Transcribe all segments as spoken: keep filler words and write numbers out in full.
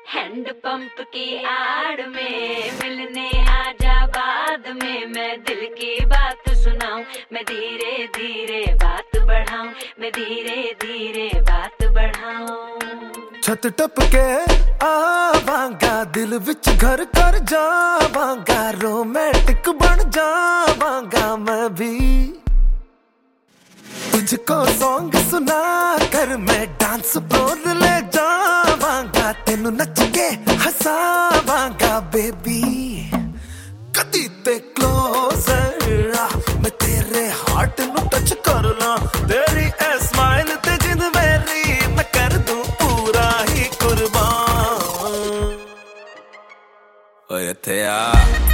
Hand pump की आड़ में मिलने आजा बाद में, मैं दिल की बात सुनाऊं, मैं धीरे धीरे बात बढ़ाऊं, मैं धीरे धीरे बात बढ़ाऊं। छत टपके आवांगा, दिल विच घर कर जावांगा, रोमांटिक बन जावांगा मैं भी। तुझको सॉन्ग सुना कर मैं डांस फ्लोर ले जावांगा, तेनू नच के हसावांगा बेबी। कदी ते क्लोजर आ, मैं तेरे हार्ट नू टच कर ला, तेरी ए स्माइल ते जिंद मेरी मैं कर दूं पूरा ही कुर्बान। ओए इत्थे आ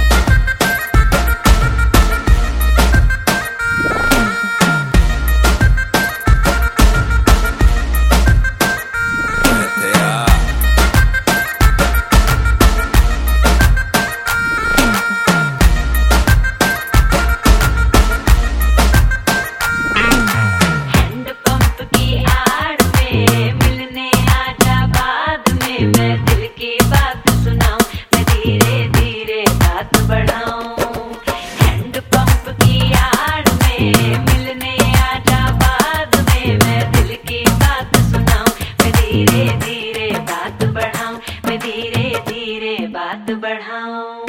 बात बढ़ाऊं।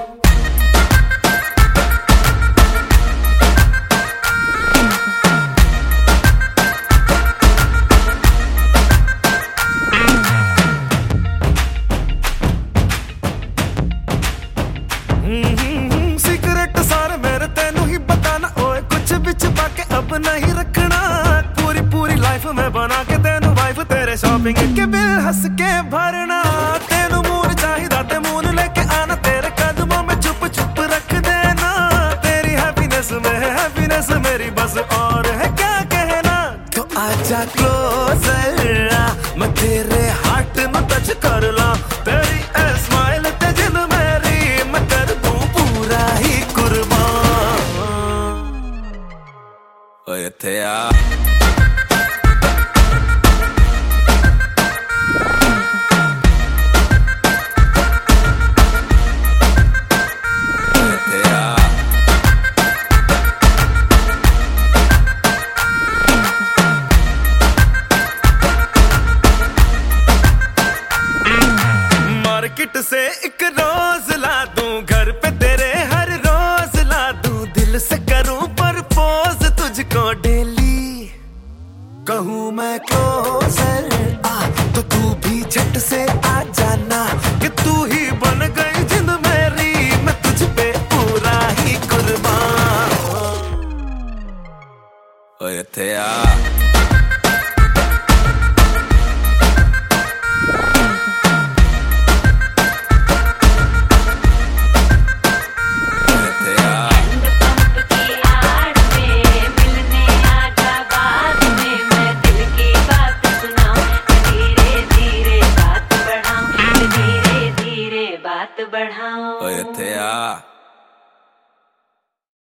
सीक्रेट सारे मेरे तेनू ही बताना, ओए कुछ बिच पाके अब नहीं रखना, पूरी पूरी लाइफ में बना के तेनू वाइफ, तेरे शॉपिंग के बिल हंस के भरना, तेनू मून चाहिदा ते मून लेके आना, तेरे कदमों में चुप चुप रख देना, तेरी हैप्पीनेस में हैप्पीनेस मेरी बस, और है क्या कहना। तो आजा क्लोजर आ, मैं तेरे हार्ट में टच कर ला, तेरी ए स्माइल ते जिंद मेरी मैं कर दूं पूरा ही कुर्बान। ओए इत्थे आ मार्केट से एक रोज ला दूं, घर पे तेरे हर रोज ला दूं, दिल से करूं प्रपोज तुझको डेली, कहूं मैं क्लोजर आ तो तू भी झट से आ जाना, कि तू ही बन गई जिंद मेरी मैं तुझ पे पूरा ही कुर्बान। ओए इत्थे आ